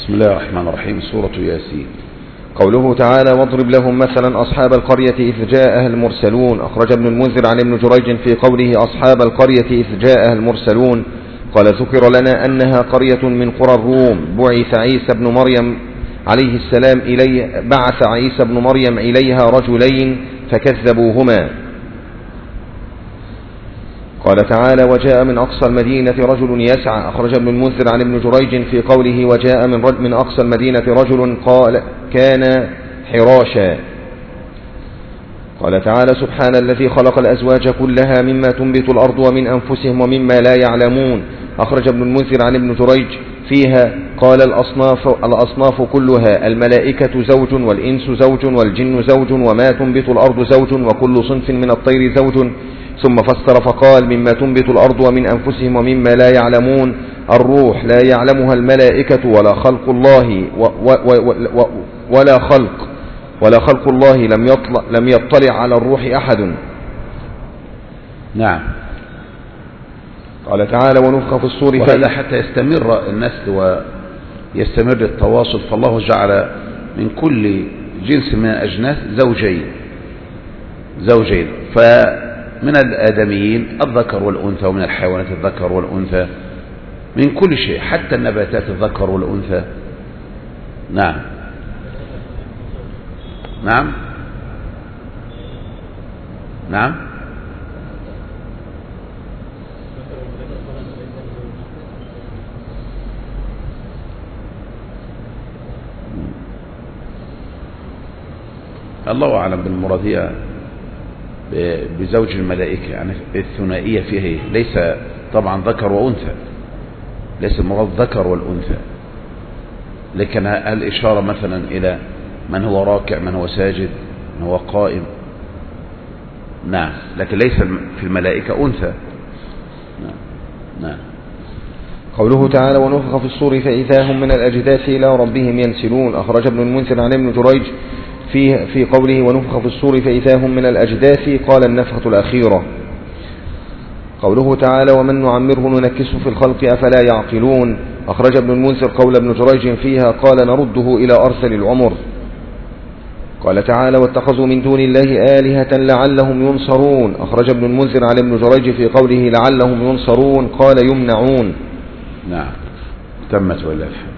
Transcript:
بسم الله الرحمن الرحيم. سورة ياسين. قوله تعالى: واضرب لهم مثلا أصحاب القرية إذ جاءها المرسلون. أخرج ابن المنذر عن ابن جريج في قوله أصحاب القرية إذ جاءها المرسلون قال: ذكر لنا أنها قرية من قرى الروم بعث عيسى بن مريم عليه السلام بعث عيسى بن مريم إليها رجلين فكذبوهما. قال تعالى: وجاء من أقصى المدينة رجل يسعى. أخرج ابن المنذر عن ابن جريج في قوله وجاء من أقصى المدينة رجل قال كان حراشا. قال تعالى: سبحان الذي خلق الأزواج كلها مما تنبت الأرض ومن أنفسهم ومما لا يعلمون. أخرج ابن المنذر عن ابن جريج فيها قال: الأصناف كلها الملائكة زوج والإنس زوج والجن زوج وما تنبت الأرض زوج وكل صنف من الطير زوج. ثم فسر فقال: مما تنبت الأرض ومن أنفسهم ومما لا يعلمون. الروح لا يعلمها الملائكة ولا خلق الله ولا خلق الله لم يطلع على الروح أحد. نعم. قال تعالى: ونفخ في الصور. وهذا حتى يستمر النسل ويستمر التواصل، فالله جعل من كل جنس من الأجناس زوجين، فمن الآدميين الذكر والأنثى، ومن الحيوانات الذكر والأنثى، من كل شيء حتى النباتات الذكر والأنثى. نعم نعم نعم. الله أعلم بالمرادية بزوج الملائكة، يعني الثنائية فيه ليس طبعا ذكر وأنثى، ليس المراد ذكر والأنثى، لكن الإشارة مثلا إلى من هو راكع، من هو ساجد، من هو قائم. نعم، لكن ليس في الملائكة أنثى. نعم. قوله تعالى: ونفخ في الصور فإذا هم من الأجداث إلى ربهم ينسلون. أخرج ابن المنذر عن ابن جريج في قوله ونفخ في الصور فإذا هم من الأجداث قال: النفخة الأخيرة. قوله تعالى: ومن نعمره ننكسه في الخلق أفلا يعقلون. أخرج ابن المنذر قول ابن جريج فيها قال: نرده إلى أرسل العمر. قال تعالى: واتخذوا من دون الله آلهة لعلهم ينصرون. أخرج ابن المنذر عن ابن جريج في قوله لعلهم ينصرون قال: يمنعون. نعم. تمت والله.